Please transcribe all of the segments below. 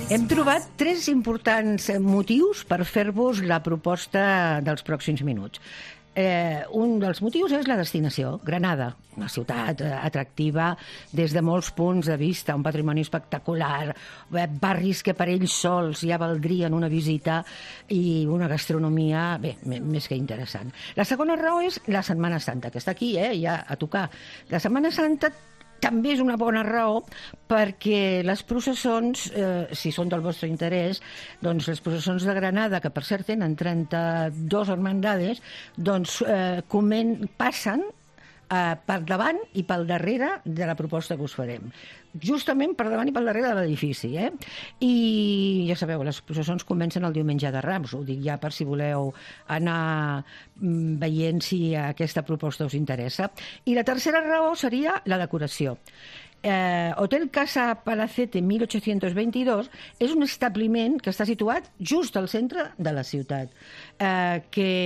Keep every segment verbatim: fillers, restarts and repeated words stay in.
Hem trobat tres importants motius per fer-vos la proposta dels pròxims minuts. Eh, un dels motius és la destinació, Granada, una ciutat eh, atractiva des de molts punts de vista, un patrimoni espectacular, eh, barris que per ells sols ja valdrien una visita i una gastronomia, bé, més que interessant. La segona raó és la Setmana Santa, que està aquí, eh, ja a tocar. La Setmana Santa també és una bona raó perquè les processons, eh, si són del vostre interès, doncs les processons de Granada, que per cert tenen trenta-dues hermandades, doncs eh, comen, passen eh, per davant i pel darrere de la proposta que us farem. Justament per davant i pel darrere de l'edifici, eh? I ja sabeu, les processons comencen el diumenge de Rams, ho dic ja per si voleu anar veient si aquesta proposta us interessa. I la tercera raó seria la decoració. Eh, Hotel Casa Palacete mil ocho-cents vint-i-dos és un establiment que està situat just al centre de la ciutat, eh,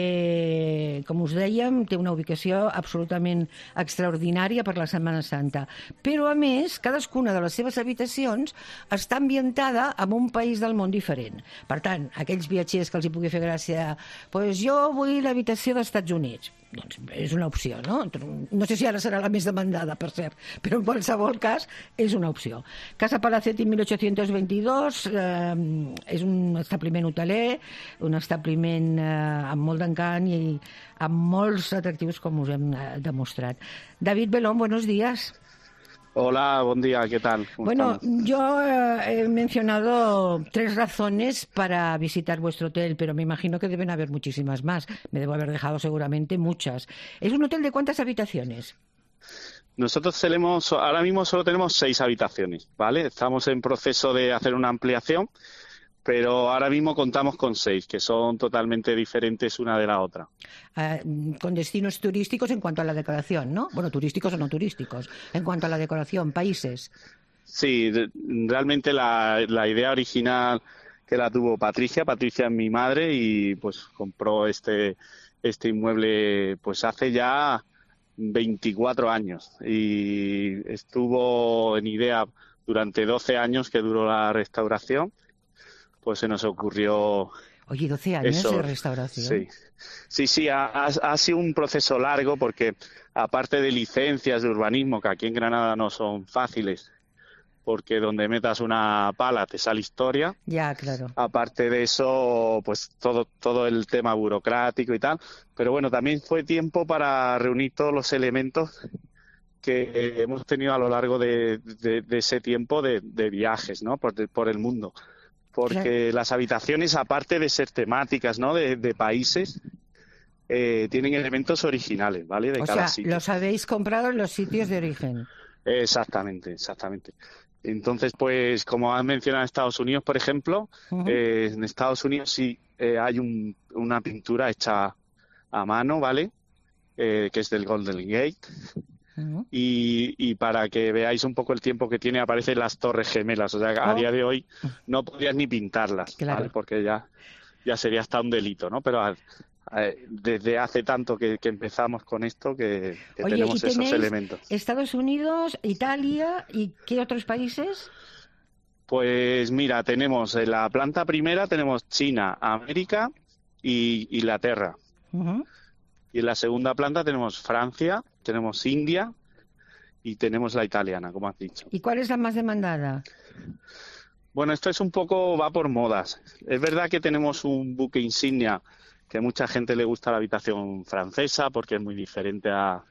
que, com us dèiem, té una ubicació absolutament extraordinària per la Setmana Santa. Però, a més, cadascuna de les seves habitacions està ambientada en un país del món diferent. Per tant, aquells viatgers que els hi pugui fer gràcia, pues jo vull l'habitació dels Estats Units. Doncs és una opció, no? No sé si ara serà la més demandada, per cert, però en qualsevol cas és una opció. Casa Palacete mil ocho-cents vint-i-dos eh, és un establiment hoteler, un establiment eh, amb molt d'encant i amb molts atractius, com us hem eh, demostrat. David Belón, buenos días. Hola, buen día, ¿qué tal? Bueno, estamos? yo eh, he mencionado tres razones para visitar vuestro hotel, pero me imagino que deben haber muchísimas más. Me debo haber dejado seguramente muchas. ¿Es un hotel de cuántas habitaciones? Nosotros tenemos, ahora mismo solo tenemos seis habitaciones, ¿vale? Estamos en proceso de hacer una ampliación, pero ahora mismo contamos con seis, que son totalmente diferentes una de la otra. Uh, con destinos turísticos en cuanto a la decoración, ¿no? Bueno, turísticos o no turísticos. En cuanto a la decoración, países. Sí, realmente la, la idea original que la tuvo Patricia, Patricia es mi madre y pues compró este, este inmueble pues hace ya veinticuatro años y estuvo en idea durante doce años que duró la restauración. Pues se nos ocurrió... Oye, doce años eso. De restauración. Sí, sí, sí ha, ha sido un proceso largo porque aparte de licencias de urbanismo, que aquí en Granada no son fáciles, porque donde metas una pala te sale historia. Ya, claro. Aparte de eso, pues todo, todo el tema burocrático y tal. Pero bueno, también fue tiempo para reunir todos los elementos que hemos tenido a lo largo de, de, de ese tiempo de, de viajes, ¿no? Por, por el mundo. Porque las habitaciones, aparte de ser temáticas, ¿no? de, de países, eh, tienen elementos originales, ¿vale? De o cada sea, sitio. Los habéis comprado en los sitios de origen. Exactamente, exactamente. Entonces, pues, como has mencionado Estados Unidos, por ejemplo, uh-huh. eh, en Estados Unidos sí eh, hay un, una pintura hecha a mano, ¿vale? Eh, que es del Golden Gate. Uh-huh. Y, y para que veáis un poco el tiempo que tiene, aparecen las Torres Gemelas. O sea, a oh. día de hoy no podrías ni pintarlas, claro. ¿vale? Porque ya, ya sería hasta un delito, ¿no? Pero a, a, desde hace tanto que, que empezamos con esto que, que Oye, tenemos ¿y esos elementos. Estados Unidos, Italia y qué otros países? Pues mira, tenemos en la planta primera tenemos China, América y Inglaterra. Uh-huh. Y en la segunda planta tenemos Francia, tenemos India y tenemos la italiana, como has dicho. ¿Y cuál es la más demandada? Bueno, esto es un poco, va por modas. Es verdad que tenemos un buque insignia que a mucha gente le gusta la habitación francesa porque es muy diferente a,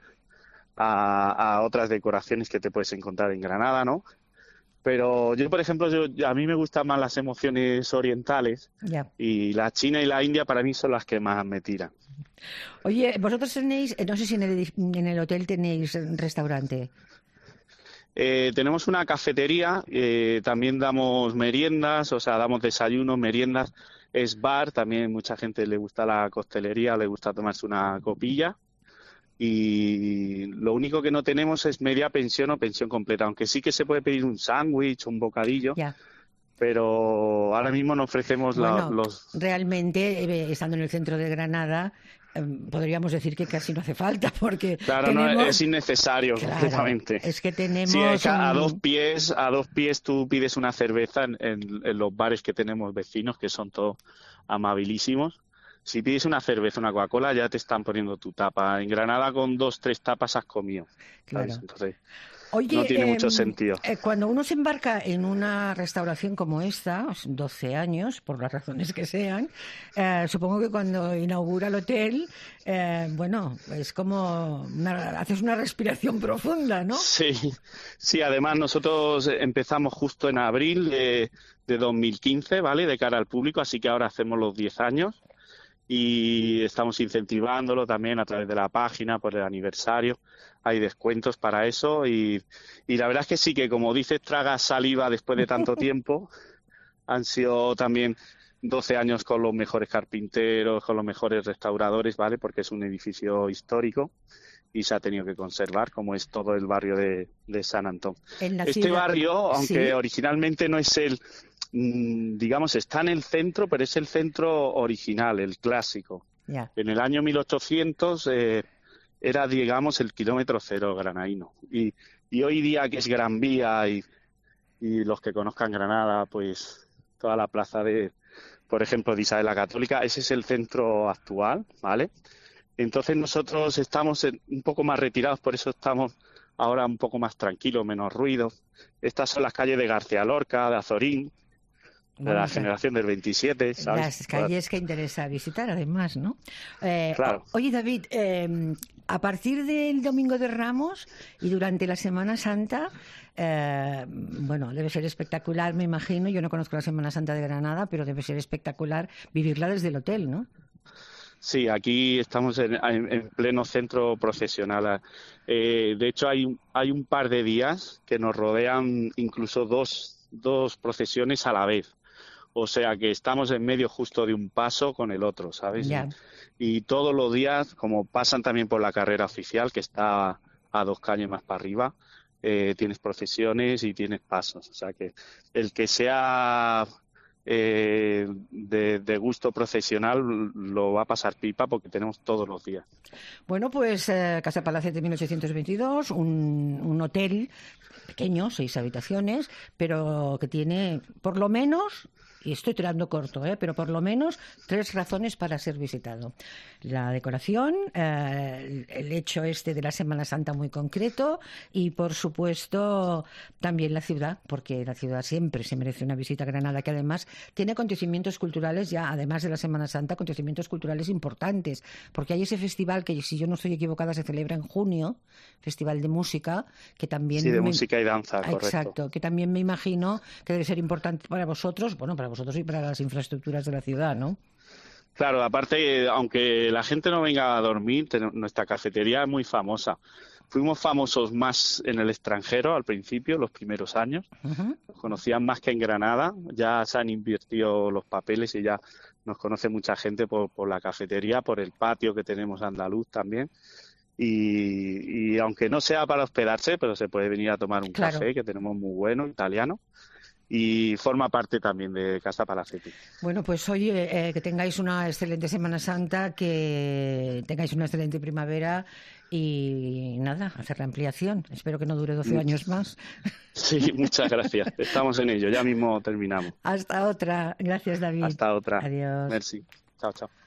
a, a otras decoraciones que te puedes encontrar en Granada, ¿no? Pero yo, por ejemplo, yo, a mí me gustan más las emociones orientales yeah. y la China y la India para mí son las que más me tiran. Oye, vosotros tenéis, no sé si en el, en el hotel tenéis restaurante. Eh, tenemos una cafetería, eh, también damos meriendas, o sea, damos desayunos, meriendas, es bar, también mucha gente le gusta la coctelería, le gusta tomarse una copilla. Y lo único que no tenemos es media pensión o pensión completa, aunque sí que se puede pedir un sándwich o un bocadillo, yeah. pero ahora mismo no ofrecemos bueno, la, los... Realmente, eh, estando en el centro de Granada, eh, podríamos decir que casi no hace falta, porque claro, tenemos... no, es innecesario, claro, completamente. Es que tenemos... Sí, es que a, un... dos pies, a dos pies tú pides una cerveza en, en, en los bares que tenemos vecinos, que son todos amabilísimos. Si pides una cerveza, una Coca-Cola, ya te están poniendo tu tapa. En Granada con dos, tres tapas has comido. Claro. Entonces, Oye, no tiene eh, mucho sentido. Eh, cuando uno se embarca en una restauración como esta, doce años, por las razones que sean, eh, supongo que cuando inaugura el hotel, eh, bueno, es como una, haces una respiración profunda, ¿no? Sí, sí, además nosotros empezamos justo en abril de, de dos mil quince, ¿vale? De cara al público, así que ahora hacemos los diez años. Y estamos incentivándolo también a través de la página por el aniversario. Hay descuentos para eso y, y la verdad es que sí, que como dices, tragas saliva después de tanto tiempo. Han sido también doce años con los mejores carpinteros, con los mejores restauradores, ¿vale? Porque es un edificio histórico y se ha tenido que conservar, como es todo el barrio de, de San Antón. Este ciudad... barrio, aunque ¿sí? originalmente no es el... digamos, está en el centro, pero es el centro original, el clásico. Yeah. En el año mil ochocientos eh, era, digamos, el kilómetro cero granadino. Y, y hoy día, que es Gran Vía y, y los que conozcan Granada, pues toda la plaza de, por ejemplo, de Isabel la Católica, ese es el centro actual, ¿vale? Entonces nosotros estamos en, un poco más retirados, por eso estamos ahora un poco más tranquilos, menos ruido. Estas son las calles de García Lorca, de Azorín, de la Vamos generación del veintisiete, ¿sabes? Las calles que interesa visitar, además, ¿no? Eh, claro. Oye, David, eh, a partir del Domingo de Ramos y durante la Semana Santa, eh, bueno, debe ser espectacular, me imagino. Yo no conozco la Semana Santa de Granada, pero debe ser espectacular vivirla desde el hotel, ¿no? Sí, aquí estamos en, en, en pleno centro procesional. Eh, de hecho, hay, hay un par de días que nos rodean incluso dos, dos procesiones a la vez. O sea que estamos en medio justo de un paso con el otro, ¿sabes? Yeah. Y, y todos los días, como pasan también por la carrera oficial, que está a dos calles más para arriba, eh, tienes procesiones y tienes pasos. O sea que el que sea eh, de, de gusto procesional lo va a pasar pipa porque tenemos todos los días. Bueno, pues eh, Casa Palacete mil ochocientos veintidós, un, un hotel pequeño, seis habitaciones, pero que tiene por lo menos... Y estoy tirando corto, ¿eh? Pero por lo menos tres razones para ser visitado. La decoración, eh, el hecho este de la Semana Santa muy concreto y, por supuesto, también la ciudad, porque la ciudad siempre se merece una visita a Granada, que además tiene acontecimientos culturales ya, además de la Semana Santa, acontecimientos culturales importantes, porque hay ese festival que, si yo no estoy equivocada, se celebra en junio, Festival de Música, que también... Sí, de me... música y danza, correcto. Exacto, que también me imagino que debe ser importante para vosotros, bueno, para vosotros y para las infraestructuras de la ciudad, ¿no? Claro, aparte, aunque la gente no venga a dormir, nuestra cafetería es muy famosa. Fuimos famosos más en el extranjero al principio, los primeros años. Uh-huh. Nos conocían más que en Granada. Ya se han invertido los papeles y ya nos conoce mucha gente por, por la cafetería, por el patio que tenemos andaluz también. Y, y aunque no sea para hospedarse, pero se puede venir a tomar un claro. café que tenemos muy bueno, italiano. Y forma parte también de Casa Palacete. Bueno, pues oye, eh, que tengáis una excelente Semana Santa, que tengáis una excelente primavera y nada, hacer la ampliación. Espero que no dure doce años más. Sí, muchas gracias. Estamos en ello, ya mismo terminamos. Hasta otra. Gracias, David. Hasta otra. Adiós. Merci. Chao, chao.